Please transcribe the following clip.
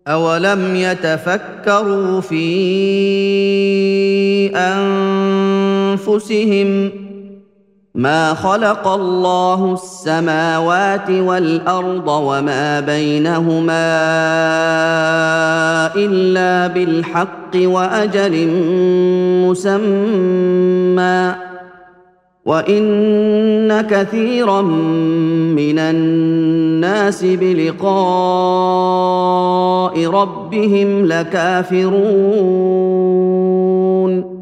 أولم يتفكروا في أنفسهم ما خلق الله السماوات والأرض وما بينهما إلا بالحق وأجل مسمى وإن كثيرا من الناس بلقاء ربهم لكافرون